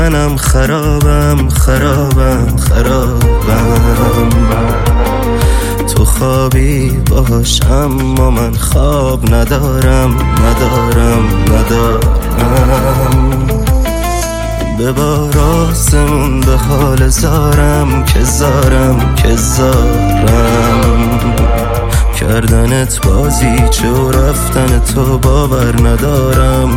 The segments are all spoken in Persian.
منم خرابم تو خوابی باش اما من خواب ندارم به بار آسمون به حال زارم که زارم کردنت بازی چه و رفتن تو باور ندارم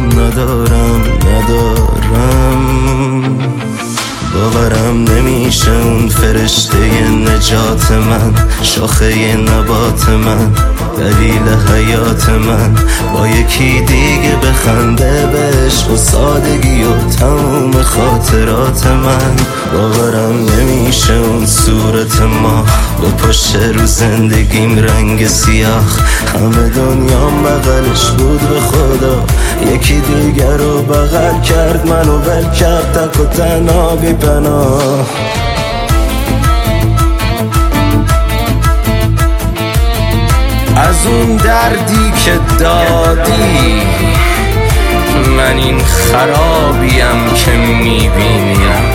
باورم نمیشه اون فرشته نجات من، شاخه نبات من، دلیل حیات من، با یکی دیگه بخنده به عشق و سادگی و تموم خاطرات من. باورم نمیشه اون صورت ما با پشت رو زندگیم رنگ سیاه، همه دنیام بغلش بود به خدا، یکی دیگر رو بغل کرد منو ول کرد تک و تنها بی پناه. از اون دردی که دادی من این خرابیم که میبینیم،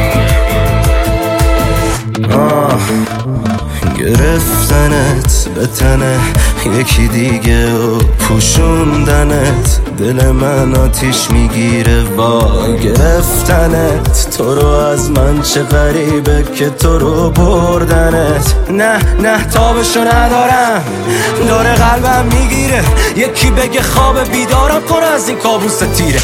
گرفتنت به تنه یکی دیگه و پوشوندنت دل من آتیش میگیره وای. گرفتنت تو رو از من چه غریبه که تو رو بردنت، نه تابشو ندارم داره قلبم میگیره، یکی بگه خواب بیدارم کنه از این کابوس تیره.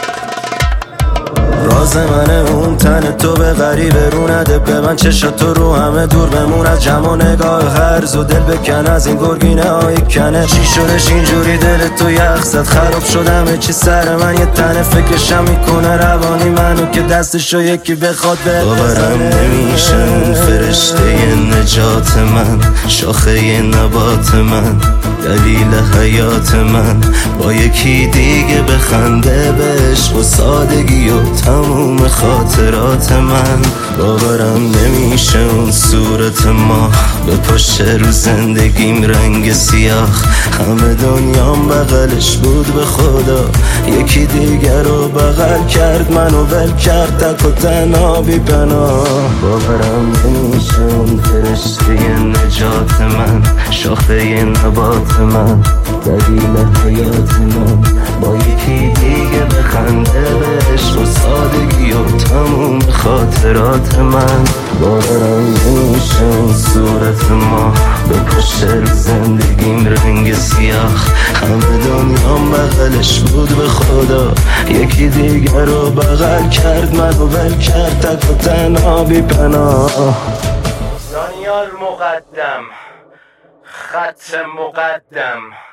راز منه اون تن تو به غریبه رو نده به من، چشاتو رو همه دور بمون از جمع و نگاه هرز و دل بکن از این گرگینه های کنه. چی شدش اینجوری دل تو یخ زد خراب شدمه چی سر من یه تنه فکرشم میکنه روانی منو که دستشو یکی بخواد به باورم نمیشه اون فرشته نجات من، شاخه نبات من، دلیل حیات من، با یکی دیگه بخنده به عشق و سادگی و تموم خاطرات من. باورم نمیشه اون صورت ما به پشت رو زندگیم رنگ سیاه، همه دنیام بغلش بود به خدا، یکی دیگر رو بغل کرد منو ول کرد تک و تنها بی پناه. باورم نمیشه اون فرشته نجات من، شاخه نبات من، دلیل حیات من، با یکی دیگه بخنده به عشق و سادگی و تموم خاطرات من. باورم نمیشه اون صورت ما به پشت رو زندگیم رنگ سیاه، همه دنیام بغلش بود به خدا، یکی دیگر رو بغل کرد منو ول کرد تک و تنها بی پناه. دانیال مقدم، خط مقدم.